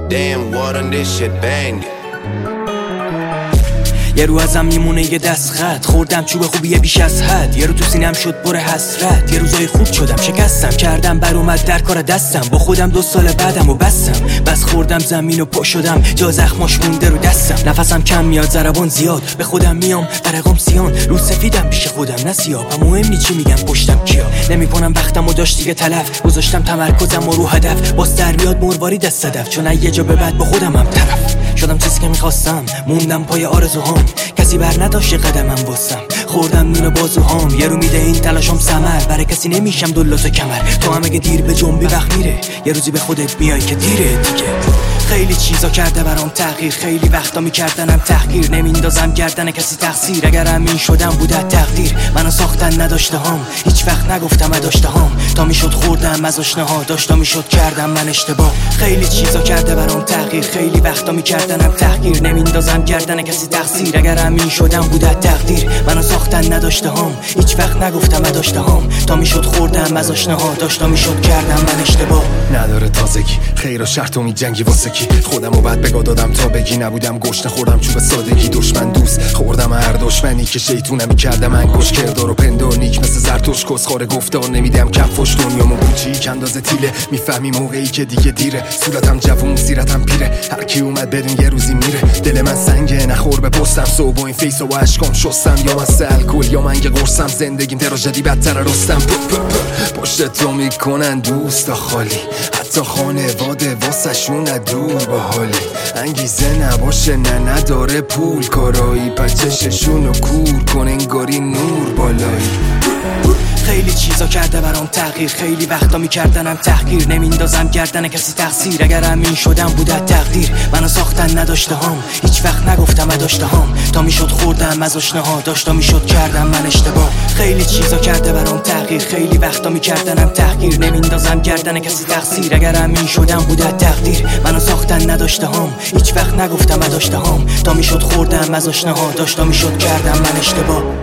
Damn, what on this shit bang. یه رو ازم میمونه یه دست خط، خوردم چوب خوبیه بیش از حد، یه رو تو سینم شد پر حسرت، یه روزای خوب شدم شکستم، کردم بر اومد در کار دستم، با خودم 2 سال بعدم و بستم، بس خوردم زمین و پا شدم، جا زخماش مونده رو دستم، نفسم کم میاد ضربان زیاد، به خودم میام برقم سیان، رو سفیدم پیش خودم نه سیاه، و مهم نی چی میگم پشتم کیا، نمیکنم وقتم و داشت دیگه تلف، گذاشتم تمرکزم و رو هدف، باز در بیاد مرواری دست صدف، چون یه جا به بعد با خودم هم طرف شدم، چیزی که میخواستم موندم پای آرزوهام، کسی بر نداشت قدمم واسم، خوردم نون بازوهام، یه رو میده این تلاشم ثمر، برای کسی نمیشم دلات کمر، تو هم اگه دیر به جنبی وقت میره، یه روزی به خودت میای که دیره دیگه. خیلی چیزا کرده برام تغییر، خیلی وقتا میکردنم تحقیر، نمیندازم گردن کسی تقصیر، اگر همین شدم بوده تقدیر، منو ساختن نداشته هام، هیچ وقت نگفتم نداشته هام، تا میشد خوردم از آشناها، داشتا میشد کردم من اشتباه، خیلی چیزا کرده برام تغییر، خیلی وقتا میکردنم تحقیر، نمیندازم گردن کسی تقصیر، اگر همین شدم بوده تقدیر، منو ساختن نداشته هام، هیچ وقت نگفتم نداشته هام، تا میشد خوردم از آشناها، داشتا میشد کردم من اشتباه. نداره تازگی خیر و شر تو میجنگی واسه کی، خودم و بعد بگا دادم تا بگی، نبودم گشنه خوردم چوب سادگی، دشمن دوست خوردم هر دشمنی که شیطونمی کرده من گوش کردار و پندار، نیک مثل زرتوش کسخوره گفتار، نمیدم کفش دنیامو کوچیک اندازه تیله، میفهمی موقعی که دیگه دیره، صورتم جوون زیرتم پیره، هر کی اومد بدون یه روزی میره، دل من سنگه نخور به پستم، صبح و این فیس و اشکام شستم، یا من الکل یا من یه قرصم، زندگیم تراژدی بدتر رستم، پشت تو میکنن دوستا خالی، حتی خانواده واسه شون دور با حالی، انگیزه نباشه نه نداره پول، کارایی پچششونو کور کن انگاری نور بالایی. خیلی چیزا کرده برام تغییر، خیلی وقتا میکردنم تحقیر، نمیندازم گردن کسی تقصیر، اگر همین شدم بوده تقدیر، منو ساختن نداشته هام، هیچ وقت نگفتم نداشته هام، تا میشد خوردم از آشناها، داشتا میشد کردم من اشتباه، خیلی چیزا کرده برام تغییر، خیلی وقتا میکردنم تحقیر، نمیندازم گردن کسی تقصیر، اگر همین شدم بوده تقدیر، منو ساختن نداشته هام، هیچ وقت نگفتم نداشته هام، تا میشد خوردم از آشناها، داشتا میشد کردم من اشتباه.